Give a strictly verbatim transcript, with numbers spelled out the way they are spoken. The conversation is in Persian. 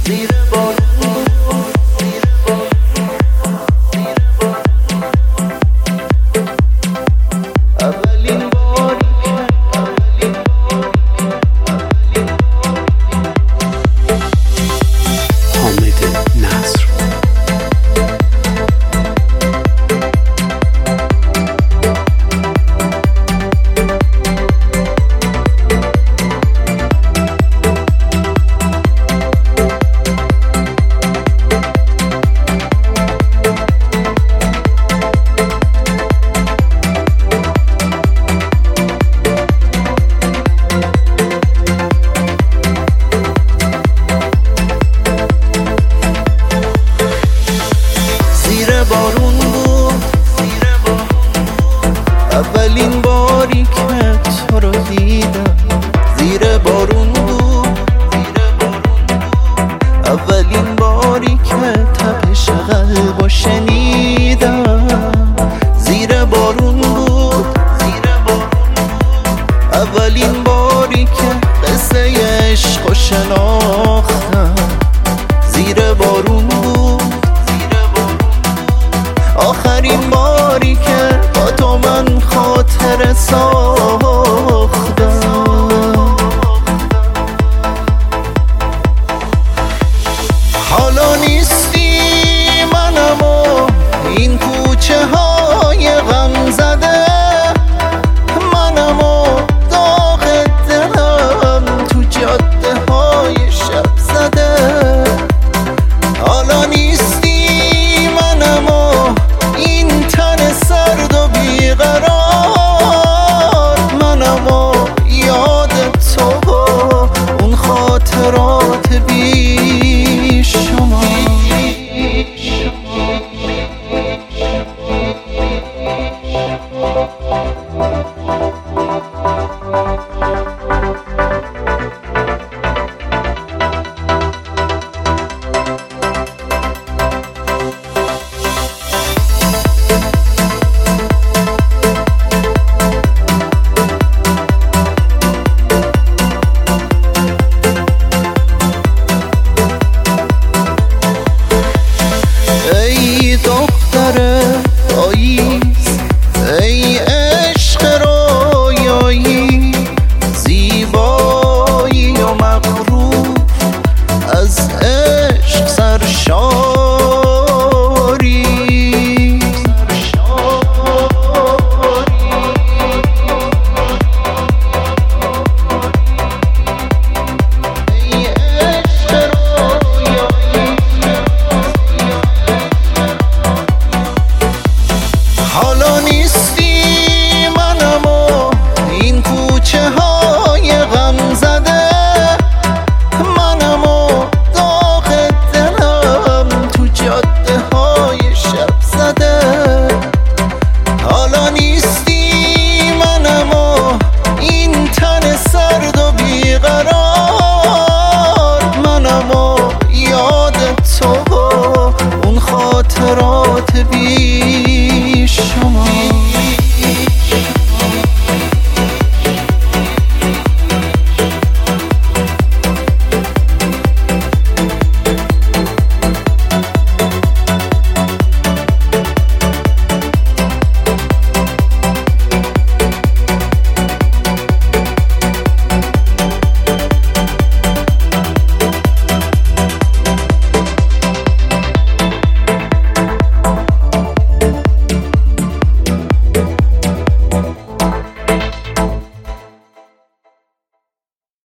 زیر بارون اولین باری حامد نصر. بارون بود اولین باری که تو رو دیدم. زیر بارون بود اولین باری که تپش قلبو شنیدم. زیر بارون بود اولین باری که قصه عشقو شناختم. زیر بارون بود آخرین باری که با تو من خاطره ساختم. حالا نیستی منم و این کوچه های غم زده، منم و داغ دلم تو جاده های شب زده. حالا نیستی منم و این تن سرد و بیقرار، منم و یاد تو و اون خاطرات بی شما. Thank you.